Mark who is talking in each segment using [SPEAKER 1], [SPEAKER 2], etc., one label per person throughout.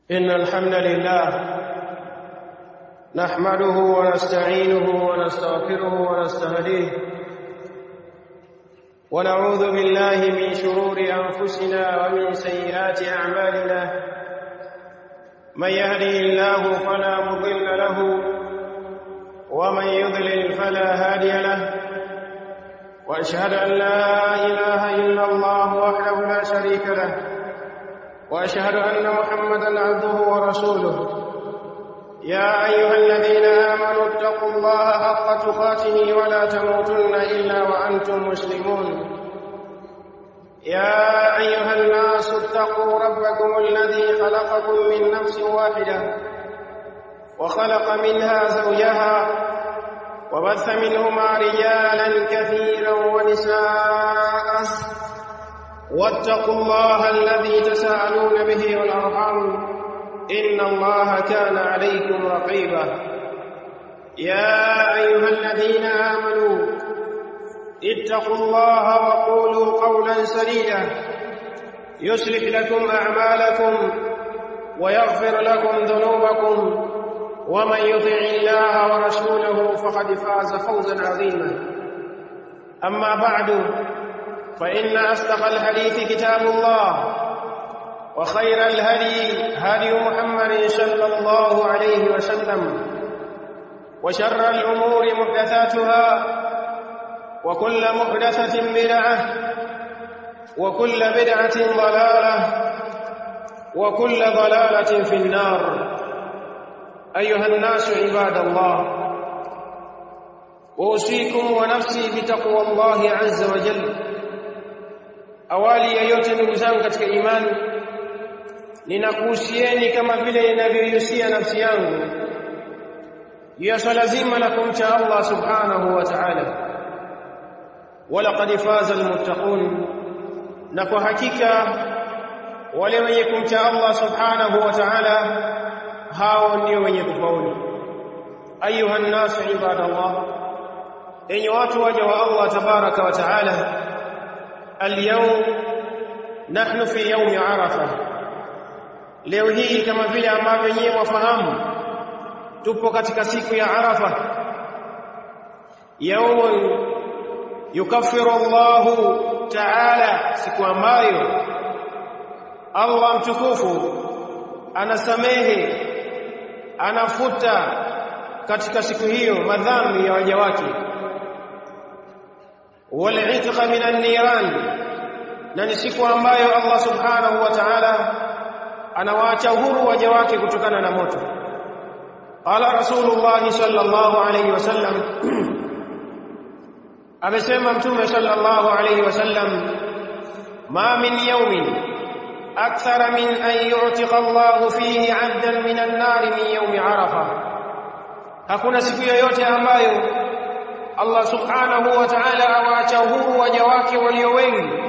[SPEAKER 1] إن الحمد لله نحمده ونستعينه ونستغفره ونستهديه ونعوذ بالله من شرور أنفسنا ومن سيئات أعمالنا من يهده الله فلا مضل له ومن يضلل فلا هادي له وأشهد أن لا إله إلا الله وحده لا شريك له وأشهد أن محمدًا عبده ورسوله يا أيها الذين آمنوا اتقوا الله حق تقاته ولا تموتن إلا وأنتم مسلمون يا أيها الناس اتقوا ربكم الذي خلقكم من نفس واحدة وخلق منها زوجها وبث منهما رجالا كثيرا ونساء واتقوا الله الذي تساءلون به والأرحام إن الله كان عليكم رقيبا يا أيها الذين آمنوا اتقوا الله وقولوا قولا سديدا يصلح لكم أعمالكم ويغفر لكم ذنوبكم ومن يطع الله ورسوله فقد فاز فوزا عظيما أما بعد فإن أصدق الحديث كتاب الله وخير الهدي هدي محمد صلى الله عليه وسلم وشر الأمور محدثاتها وكل محدثة بدعة وكل بدعة ضلالة وكل ضلالة في النار أيها الناس عباد الله أوصيكم ونفسي بتقوى الله عز وجل awali ya yote ndugu zangu katika imani ninakuhusieni kama vile ninavyohusia nafsi yangu ya swala zima la kumcha Allah subhanahu wa ta'ala walaqad faza almuttaqun na kwa hakika wale wenye kumcha Allah subhanahu wa ta'ala hao ndio wenye kufaulu ayuha nnasu ibadallah enyi watu waja wa Allah tabaraka wa ta'ala اليوم نحن في يوم عرفة leo hii kama vile ambavyo nyinyi wafahamu tupo katika siku ya Arafa yawm yukaffiru Allahu ta'ala siku ambayo Allah mtukufu anasamehe anafuta katika siku hiyo madhambi ya waja wake والعتق من النيران na ni siku ambayo Allah subhanahu wa ta'ala anawaacha huru waja wake kutokana na moto qala rasulullah sallallahu alayhi wasallam amesema mtume sallallahu alayhi wasallam ma min yawmin akthara min an yu'tiqa Allah fihi 'abdan min an-nar min yawm Arafah hakuna siku yoyote ambayo Allah subhanahu wa ta'ala awaacha huru waja wake walio wengi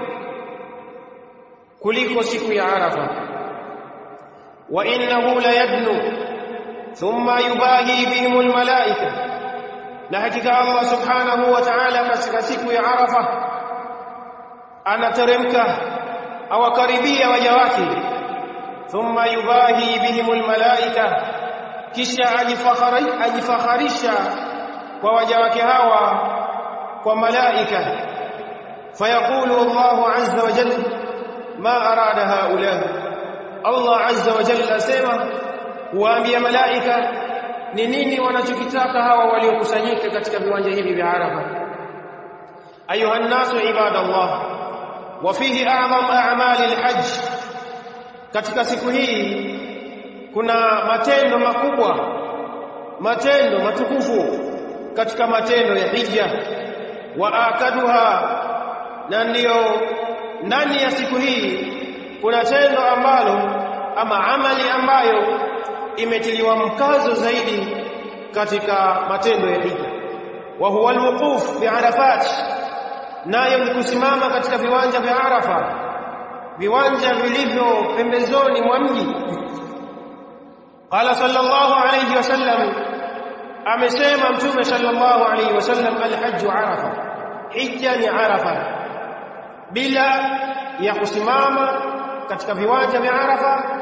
[SPEAKER 1] kuliko siku ya Arafa wa innahu la yadnu thumma yubahi bihim almalaika na hakika Allah subhanahu wa ta'ala katika siku ya Arafa anateremka awakaribia waja wake thumma yubahi bihim almalaika kisha ajifakharisha kwa waja wake hawa kwa malaika fayaqulu Allahu azza wa jalla ma arada haula Allah azza wa jalla asema huambia malaika ni nini wanachokitaka hawa waliokusanyika katika viwanja hivi vya Arafa ayuha nasu ibadallah wa fihi a'zam a'mali al-hajj katika siku hii kuna matendo makubwa matendo matukufu katika matendo ya hija wa akaduha na ndio ndani ya siku hii kuna tendo ambalo ama amali ambayo imetiliwa mkazo zaidi katika matendo ya hija wa huwa alwuquf bi Arafat nayo ni kusimama katika viwanja vya Arafa viwanja vilivyo pembezoni mwa mji qala sallallahu alayhi wasallam amesema mtume sallallahu alayhi wasallam alhajj Arafa hija ni Arafa bila ya kusimama katika viwanja vya Arafa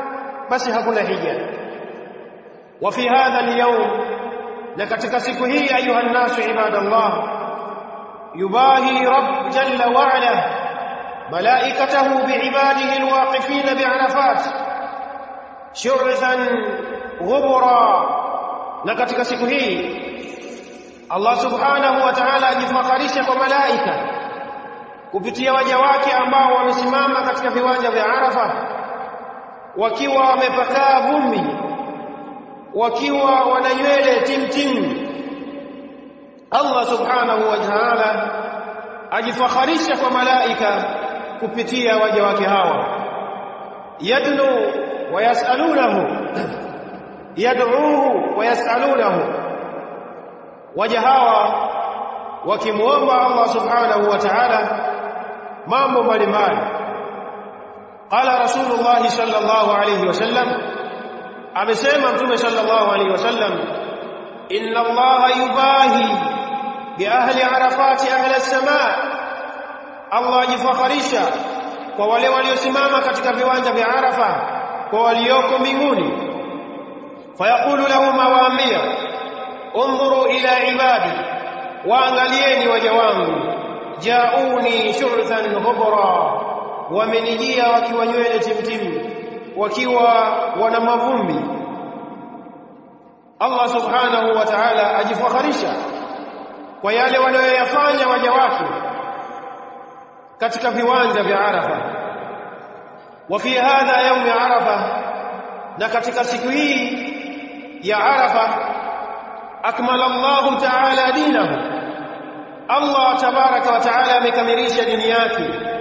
[SPEAKER 1] basi hakuna hija. Wa fi hadha al-yawm, na katika siku hii ayuha an-nasu ibadallah, yubahi rabb jalla wa ala malaikatahu bi'ibadihi al-waqifina bi'arafat shur'an ghubra. Na katika siku hii Allah subhanahu wa ta'ala ajifakharisha kwa malaika kupitia waja wake ambao wamesimama katika viwanja vya Arafa wakiwa wamepakaa vumbi, wakiwa wana nywele timtim. Allah subhanahu wa ta'ala ajifakharisha kwa malaika kupitia waja wake hawa, yadnu wa yasalunahu, yad'uhu wa yasalunahu. Waja hawa wakimuomba Allah subhanahu wa ta'ala mambo mbalimbali. Qala Rasulullah sallallahu alayhi wasallam, amesema Mtume sallallahu alayhi wasallam, inna Allah yubahi bi ahli Arafat ahli as-samaa, Allah ajifakharisha kwa wale waliosimama katika viwanja vya Arafa kwa walioko mbinguni. Fayaqulu lahum, awaambia, undhuru ila ibadi, waangalieni waja wangu, jauni shurthan ghubra, wamenijia wakiwa nywele timtim, wakiwa wana mavumbi. Allah subhanahu wa ta'ala ajifakharisha kwa yale wanayoyafanya waja wake katika viwanja vya Arafa. Wa fi hadha yawm Arafa, na katika siku hii ya Arafa, akmala Allah ta'ala dinahu, Allah tabaraka wa ta'ala amekamilisha dini yake,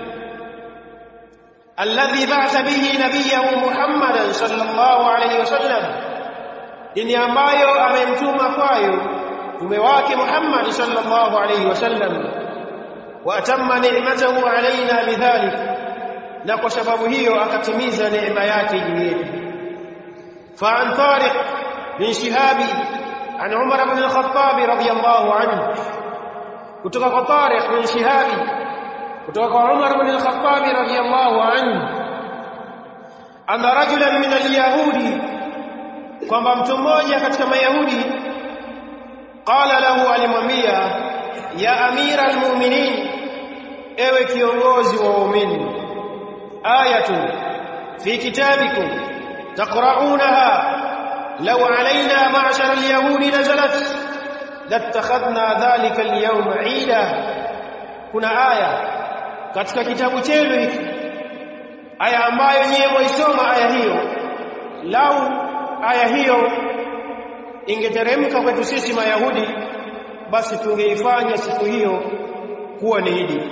[SPEAKER 1] alladhi ba'atha bihi nabiyahu Muhammadan sallallahu alayhi wasallam, dini ambayo amemtuma kwayo mtume wake Muhammad sallallahu alayhi wasallam, wa atamma ni'matahu alaina bidhalik, na kwa sababu hiyo akatimiza neema yake juu yetu. Fa an Tariq bin Shihabi an Umar ibn al-Khattab radiyallahu anhu, kutoka kwa Tariq bin Shihabi kutoka kwa Umar ibn al-Khattab radiyallahu anhu, anna rajulan min al-yahudi, kwamba mtu mmoja katika mayahudi, qala lahu, alimwambia, ya amira al-mu'minin, ewe kiongozi wa waumini, ayatun fi kitabikum taqra'unaha law alayna ma'shar al-yahudi nazalat latakhadna dhalika al-yawm 'ida. Kuna aya katika kitabu chenu hiki, aya ambayo nyinyi mwaisoma aya hiyo, lau aya hiyo ingeteremka kwetu sisi mayahudi, basi tungeifanya siku hiyo kuwa ni Idi.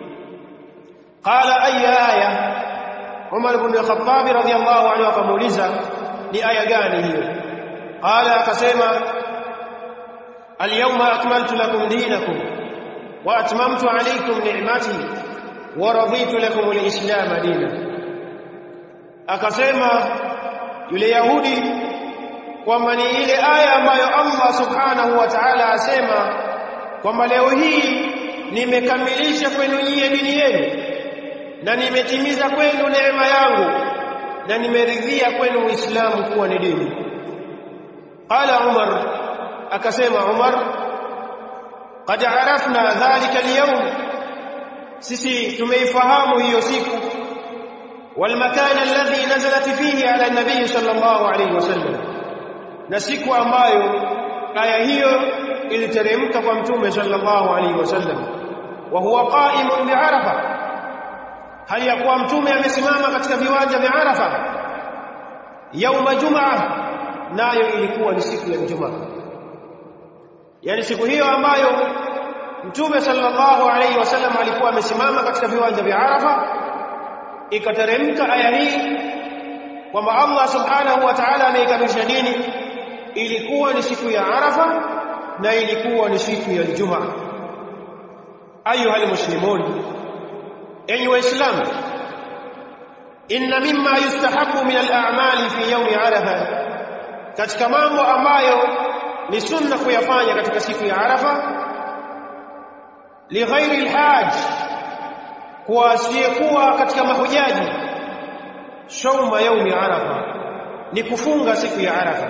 [SPEAKER 1] Qala ayya aya, Umar ibn al-Khattab radiyallahu anhu akamuuliza, ni aya gani hiyo? Qala, akasema, al-yawma akmaltu lakum dinakum wa atmamtu alaykum ni'mati wa raditu lakum al-islam dinan. Akasema yule Yahudi kwamba ni ile aya ambayo Allah subhanahu wa ta'ala asema kwamba leo hii nimekamilisha kwenu nyinyi dini yenu, na nimetimiza kwenu neema yangu, na nimeridhia kwenu Uislamu kuwa ni dini. Qala Umar, akasema Umar, qad arafna dhalika al-yawm, sisi tumeifahamu hiyo siku, wal makan alladhi nazalat fihi ala an-nabiy sallallahu alayhi wasallam, na siku ambayo aya hiyo iliteremka kwa mtume sallallahu alayhi wasallam, wa huwa qa'imun bi Arafa, hali ya kuwa mtume amesimama katika viwanja vya Arafa, yauma Jumaa, nayo ilikuwa ni siku ya Ijumaa. Yani siku hiyo ambayo mtume sallallahu alayhi wasallam alikuwa amesimama katika viwanja vya Arafa, ikateremka aya hii kwamba Allah subhanahu wa ta'ala ameikamilisha dini, ilikuwa ni siku ya Arafa na ilikuwa ni siku ya Ijumaa. Ayuha almuslimun, enyi waislamu, inna mimma yustahabbu min al-a'mali fi yawmi Arafa, katika mambo ambayo ni sunna kuyafanya katika siku ya Arafa, li ghairi al-hajj, kwa asiyekuwa katika mahujaji, shawma yawmi Arafa, ni kufunga siku ya Arafa.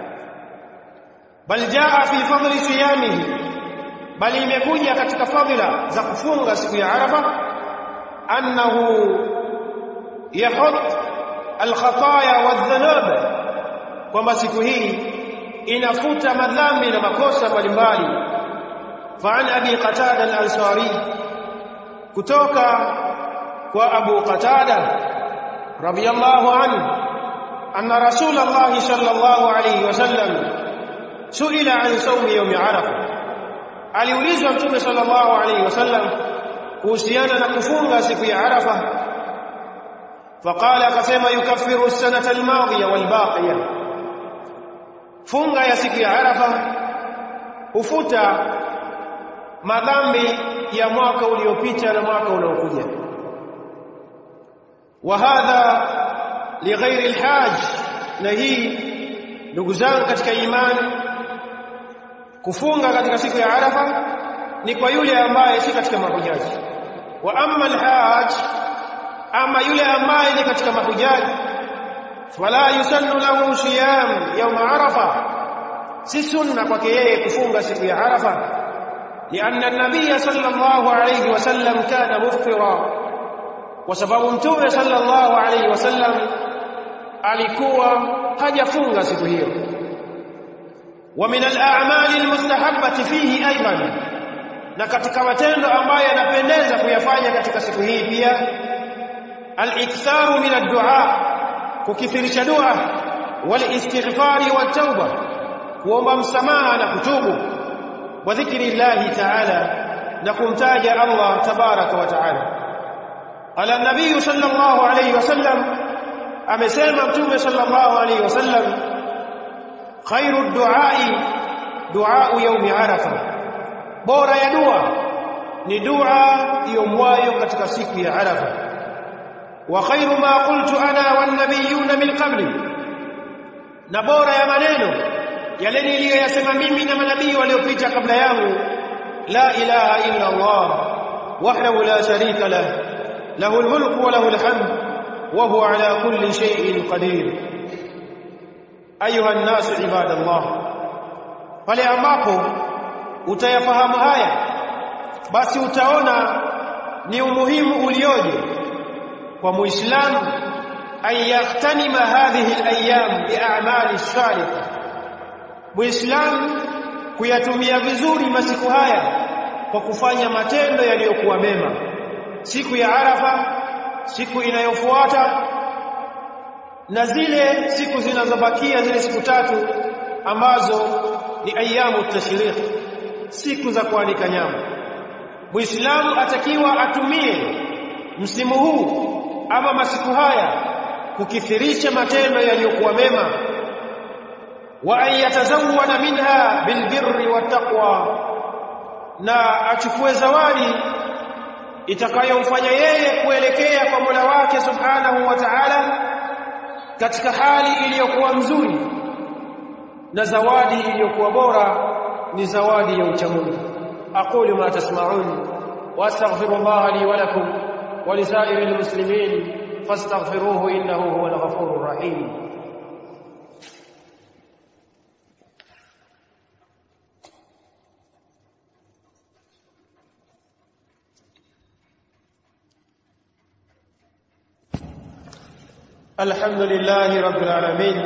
[SPEAKER 1] Bal jaa fi fadli siyamihi, bali imekuja katika fadhila za kufunga siku ya Arafa, annahu yahut alkhataya wadhunub, kwamba siku hii inafuta madhambi na makosa mbalimbali. Fa an Abi Qatada al-Ansari, kutoka kwa Abu Qatada radiyallahu anhu, anna Rasulullah sallallahu alayhi wasallam suila an sawmi yawm Arafa, aliulizwa Mtume sallallahu alayhi wasallam kuhusiana na kufunga siku ya Arafa. Faqala, akasema, yukaffiru as-sanata al-madhiya wal-baqiya, funga ya siku ya Arafa hufuta madhambi ya mwaka uliopita na mwaka unaokuja. Wa hadha li ghairi al-hajj, na hii ndugu zangu katika imani, kufunga katika siku ya Arafa ni kwa yule ambaye si katika mahujaji. Wa amma al-hajj, ama yule ambaye ni katika mahujaji, wala yusannu lahu siyam yawm Arafa, si sunna kwake yeye kufunga siku ya Arafa. لأن النبي صلى الله عليه وسلم كان مفطرا، وسبب Mtume صلى الله عليه وسلم alikuwa hajafunga siku hiyo. ومن الأعمال المستحبة فيه أيضا، na katika matendo ambayo yanapendeza kuyafanya katika siku hii pia, al-iktharu min ad-du'a, kukithirisha dua, wal-istighfari wat-tauba, kuomba msamaha na kutubu, wa dhikri llahi ta'ala, na kumtaja Allah tabaraka wa ta'ala. Qala an-nabiy sallallahu alayhi wasallam, amesema Mtume sallallahu alayhi wasallam, khairu ad-du'a'i du'a'u yawm Arafa, bora ya dua ni dua iomwayo katika siku ya Arafa. Wa khairu ma qultu ana wan nabiyyuna min qabli, na bora ya maneno yale niliyoyasema mimi na manabii waliopita kabla yangu, la ilaha illa Allah wahdahu la sharika lah, lahul mulku wa lahul hamd wa huwa ala kulli shay'in qadir. Ayuha an-nas ibadallah, pale ambapo utayafahamu haya, basi utaona ni umuhimu ulioje kwa Muislamu an yahtanima hadhihi al-ayyam bi a'mali salihah, Muislamu kuyatumia vizuri masiku haya kwa kufanya matendo yaliyokuwa mema. Siku ya Arafa, siku inayofuata, na zile siku zinazobakia, zile siku tatu ambazo ni ayyamu tashriq, siku za kuanika nyama. Muislamu atakiwa atumie msimu huu ama masiku haya kukithirisha matendo yaliyokuwa mema, wa an yatazawwada minha bilbirri wattaqwa, na achukue zawadi itakayomfanya yeye kuelekea kwa Mola wake subhanahu wa ta'ala katika hali iliyokuwa nzuri, na zawadi iliyokuwa bora ni zawadi ya uchamungu. aqulu ma tasma'un wa astaghfirullah li wa lakum wa li sa'iril muslimin fastaghfiruhu innahu huwal ghafurur rahim. الحمد لله رب العالمين،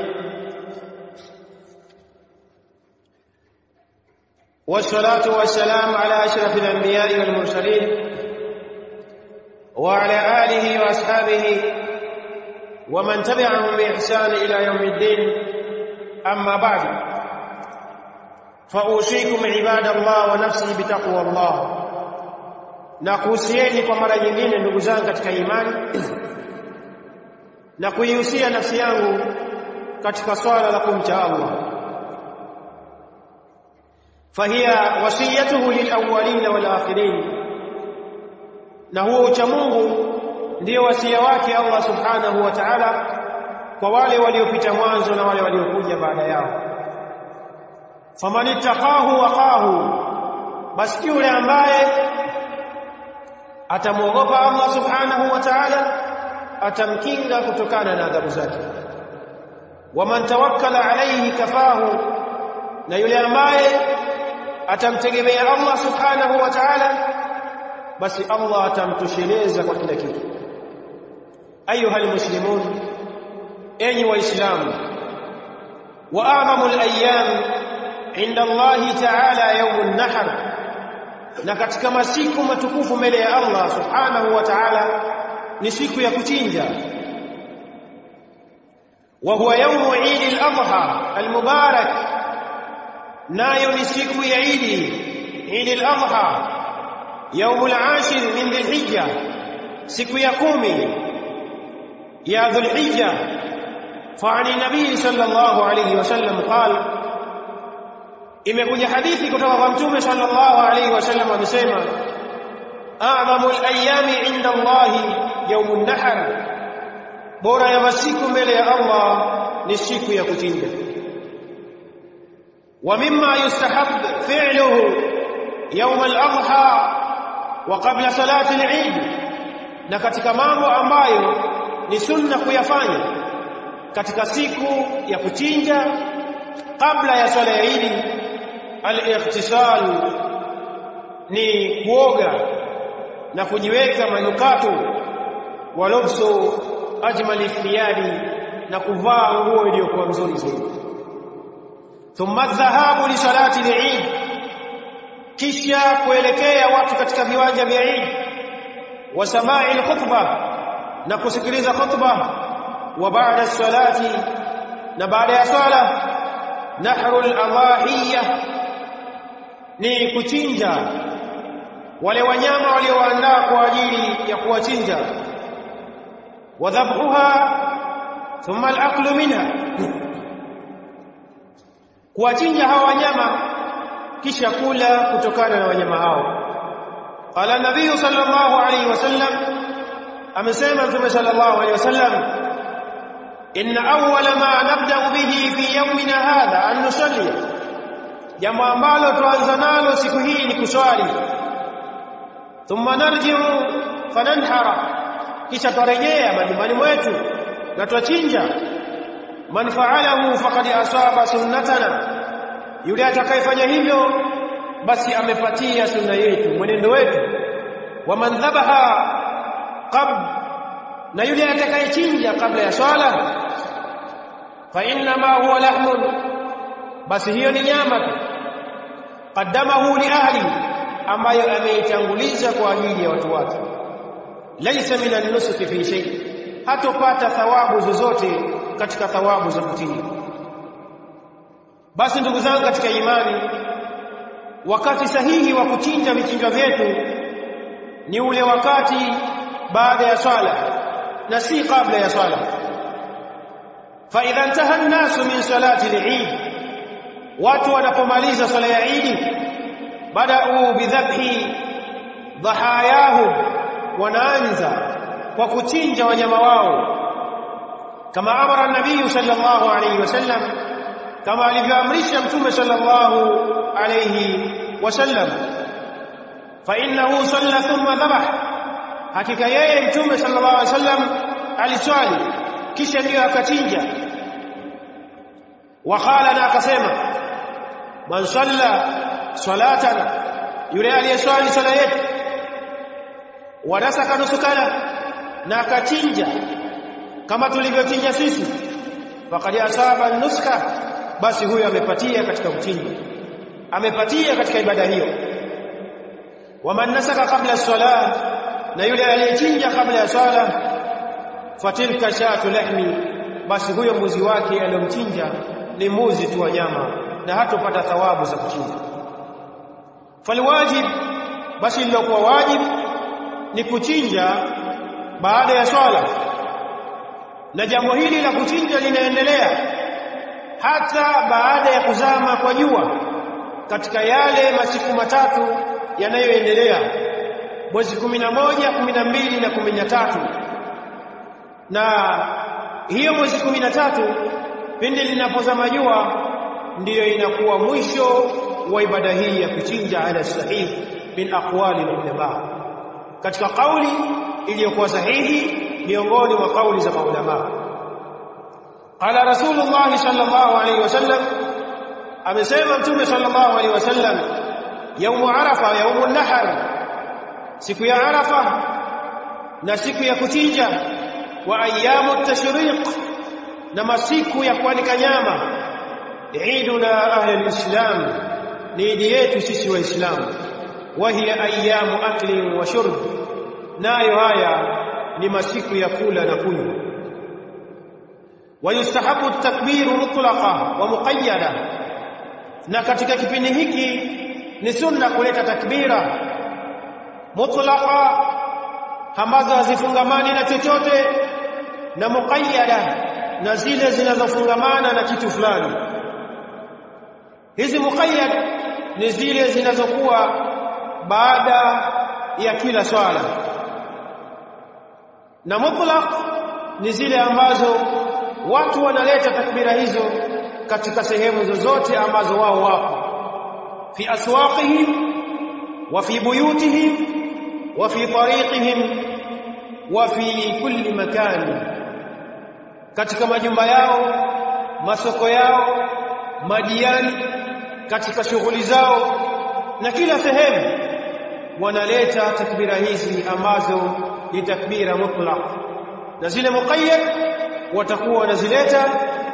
[SPEAKER 1] والصلاة والسلام على أشرف الأنبياء والمرسلين وعلى آله وأصحابه ومن تبعهم بإحسان إلى يوم الدين. أما بعد، فأوصيكم عباد الله ونفسي بتقوى الله. nakuhusieni kwa mara nyingine ndugu zangu katika imani, na kuihusia nafsi yangu katika swala la kumcha Allah. Fahiya wasiyatuhu lilawwalin walakhirin, na huo ucha Mungu ndio wasia wake Allah subhanahu wa ta'ala kwa wale waliopita mwanzo na wale waliokuja baada yao. Famanittaqahu waqahu, basi yule ambaye atamwogopa Allah subhanahu wa ta'ala atamkinga kutokana na adhabu zake. waman tawakkala alayhi kafahu, na yule ambaye atamtegemea Allah subhanahu wa ta'ala basi Allah atamtosheleza kwa kila kitu. Ayuha almuslimun, enyi waislamu, wa a'zamul ayyam inda Allah ta'ala yawmun nahr, na katika masiku matukufu mbele ya Allah subhanahu wa ta'ala ni siku ya kuchinja. Wa huwa yawmu Eid al-Adha al-Mubarak, nayo ni siku ya Eid al-Adha يوم العاشر من ذي الحجة، siku ya 10 ya ذي الحجة. فعن النبي صلى الله عليه وسلم قال، imekuja hadithi kutoka kwa mtume sallallahu alayhi wasallam amesema, a'zamul ayyami 'inda Allah yawmun nahr, bora ya masiku mbele ya Allah ni siku ya kuchinja. Wa mimma yustahab fi'luhu yawm al-adha wa qabla salati al-Eid, na katika mambo ambayo ni sunna kuyafanya katika siku ya kuchinja kabla ya swala ya Eid, al-ightisal, ni kuoga na kujiweka manukato, wa lubsu ajmali thiyadi, na kuvaa nguo iliyokuwa nzuri zaidi. Thumma dhahabu li salati al-Eid, kisha kuelekea watu katika viwanja vya Eid, wa samai al-khutbah, na kusikiliza khutbah, wa baada salati, na baada ya swala, nahrul adhahiyah, ni kuchinja wale wanyama walioandaa kwa ajili ya kuwachinja, wa dhabhuha thumma al-aqlu minha, kuwachinja hawa wanyama kisha kula kutokana na wanyama hao. Qala nabii sallallahu alayhi wasallam, amesema mtume sallallahu alayhi wasallam, inna awwala ma nabda'u bihi fi yawmina hadha an nusalli, jambo ambalo tuanza nalo siku hii ni kuswali. Thumma narji'u fananhara, kisha turejea majumbani mwetu na tuchinja. Man fa'alahu faqad asaba sunnatana, yule atakayefanya hivyo basi amepatia sunna yetu, mwenendo wetu. Wa man dhabaha na yule atakayechinja kabla ya swala, fa inna ma huwa lahmun, basi hiyo ni nyama tu, qaddamahu li ahli, ambayo ameitanguliza kwa ajili ya watu wake. Laysa min an-nusuki fi shay, hatopata thawabu zozote katika thawabu za kuchinja. Basi ndugu zangu katika imani, wakati sahihi wa kuchinja vichinjwa vyetu ni ule wakati baada ya swala na si kabla ya swala. Fa idha intaha an-nasu min salati al-Eid, watu wanapomaliza swala ya Eid, bada'u bidhabhi dhahayahum, wanaanza kwa kuchinja wanyama wao, kama amara an-nabii sallallahu alayhi wasallam, kama alivyoamrisha mtume sallallahu alayhi wasallam. Fa innahu salla thumma dhabah, hakika yeye mtume sallallahu alayhi wasallam aliswali kisha ndio akachinja. Wa qala, na akasema, man salla salatan, yule aliyeswali sala yetu, wa nasaka nusukana, na akachinja kama tulivyochinja sisi, faqad asaba nuska, basi huyo amepatia katika kuchinja, amepatia katika ibada hiyo. Wa man nasaka qabla as-salah, na yule aliyechinja kabla ya swala, fatilka shatu lahmi, basi huyo mbuzi wake aliyomchinja ni mbuzi tu wa nyama na hatopata thawabu za kuchinja. Falwajib, basi lilokuwa wajib ni kuchinja baada ya swala, na jambo hili la kuchinja linaendelea hata baada ya kuzama kwa jua katika yale masiku matatu yanayoendelea, mwezi 11, 12 na 13. Na hiyo mwezi 13 pindi linapozama jua ndiyo inakuwa mwisho wa ibada hii ya kuchinja ala sahih min aqwali ulama, katika kauli iliyokuwa sahihi miongoni mwa kauli za maulama. qala rasulullah sallallahu alayhi wasallam amesema mtume sallallahu alayhi wasallam يوم عرفه يوم النحر siku ya arafa na siku ya kuchinja wa ayyamu tashriq na masiku ya kuanika nyama eiduna ahli alislam ni idi yetu sisi waislamu wa hiya ayyamu akli wa shurb nayo haya ni masiku ya kula na kunywa wayustahabu at-takbir mutlaqa wa muqayyada na katika kipindi hiki ni sunna kuleta takbira mutlaqa ambazo hazifungamani na chochote na muqayyada na zile zinazofungamana na kitu fulani. Hizi muqayyad ni zile zinazokuwa baada ya kila swala na mutlaq ni zile ambazo watu wanaleta takbira hizo katika sehemu zozote ambazo wao wapo fi aswaqihim wa fi buyutihim wa fi tariqihim wa fi kulli makan katika majumba yao masoko yao majiani katika shughuli zao na kila sehemu wanaleta takbira hizi ambazo ni takbira mutlaq na zile muqayyad watakuwa wanazileta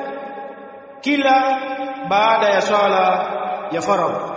[SPEAKER 1] kila baada ya swala ya faradhi.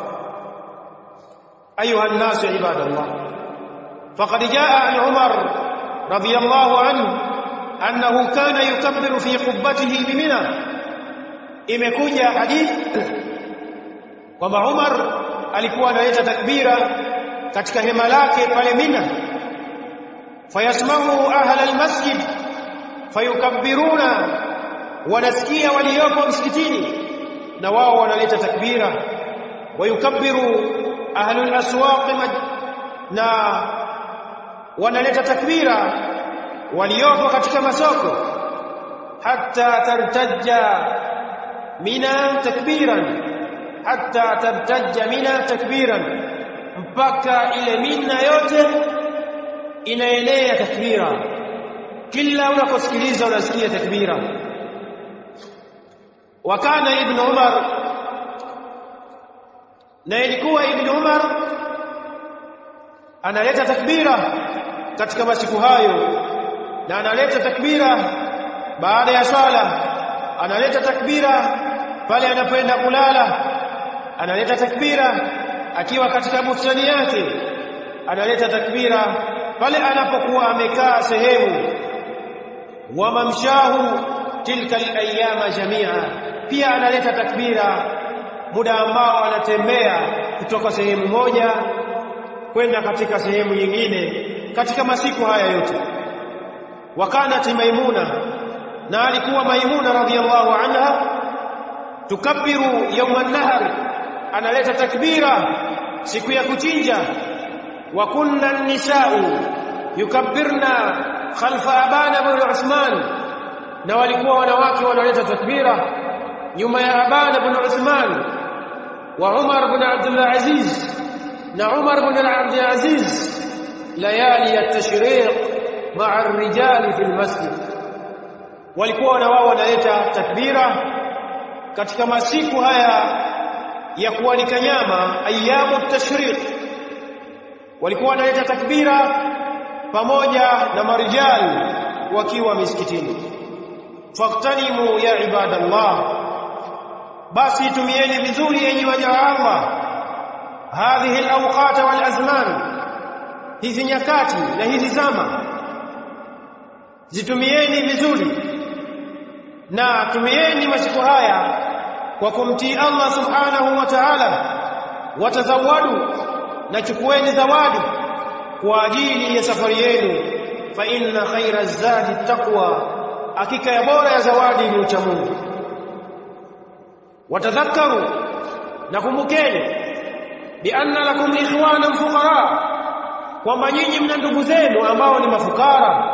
[SPEAKER 1] ayuha an-nas ibadallah faqad jaa an Umar radiyallahu anhu annahu kana yukabbiru fi qubbatihi bi Mina imekuja hadith kwamba Umar alikuwa analeta takbira katika hema lake pale Mina fayasmahu ahla almasjid fayukabbiruna wanasikia waliopo msikitini na wao wanaleta takbira wayukabbiru ahlul aswaq na wanaleta takbira waliopo katika masoko hatta tartajja Mina takbiran hatta tartajja Mina takbiran mpaka ile Mina yote inaenea takbira kila unaposikiliza unasikia takbira wakana ibn Umar na ilikuwa ibn Umar analeta takbira katika masiku hayo na analeta takbira baada ya swala analeta takbira pale anapoenda kulala analeta takbira akiwa katika bustani yake analeta takbira pale anapokuwa amekaa sehemu wa mamshahu tilka al-ayyama jami'a pia analeta takbira muda ambao anatembea kutoka sehemu moja kwenda katika sehemu nyingine katika masiku haya yote wakanat Maimuna na alikuwa Maimuna radhiyallahu anha tukabbiru yawm an-nahr analeta takbira siku ya kuchinja wa kunna an-nisa'u yukabbirna khalfa Abana ibn Uthman na walikuwa wanawake wanaleta takbira nyuma ya Abana ibn Uthman wa Umar ibn Abdul Aziz na Umar ibn Abdul Aziz layali at-tashriq ma'a ar-rijal fi al-masjid walikuwa na wao wanaleta takbira katika masiku haya ya kuanika nyama ayyamu at-tashriq walikuwa wanaleta takbira pamoja na marijal wakiwa misikitini faqtanimu ya ibadallah basi tumieni vizuri enyi waja wa Allah hadhihi alawqat walazman hizi nyakati na hizi zama zitumieni vizuri na tumieni masiku haya kwa kumtii Allah subhanahu wa ta'ala watazawadu na chukueni zawadi kwa ajili ya safari yenu fa inna khayra zadi taqwa hakika ya bora ya zawadi ni ucha Mungu watadhakkaru na kumbukeni bi anna lakum ikhwana fuqara kwamba nyinyi mna ndugu zenu ambao ni mafukara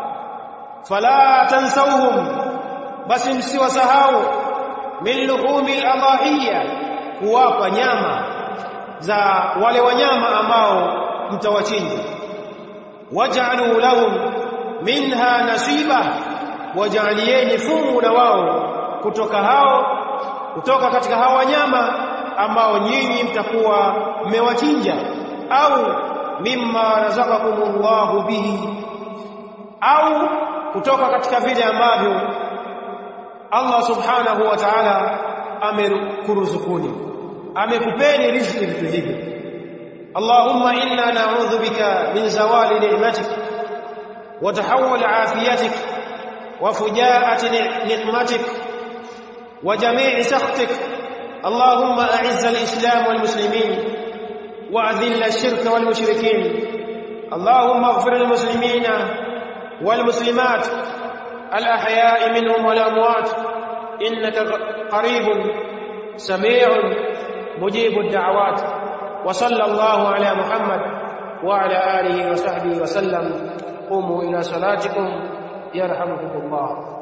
[SPEAKER 1] fala tansawhum basi msiwasahau min luhumi al-adhiyya kuwapa nyama za wale wanyama ambao mtawachinja waj'alu lahum minha nasiba wajalieni fungu na wao kutoka katika hawa wanyama ambao nyinyi mtakuwa mmewachinja, au mimma razaqakumullahu bihi, au kutoka katika vile ambavyo Allah subhanahu wa ta'ala amekuruzukuni, amekupeni riziki vitu hivi. Allahumma inna na'udhu bika min zawali ni'matik wa tahawul afiyatik wa fujaati ni'matik wa jami'i sakhtik. Allahumma a'izz al-islam wal muslimin wa adhill ash-shirka wal mushrikeen. Allahumma ighfir lil muslimina wal muslimat al-ahya'i minhum wal amwat innaka qaribun sami'un mujibud da'awat. Wa sallallahu ala Muhammad wa ala alihi wa sahbihi wa sallam. Qumu ila salatikum yarhamukumullah.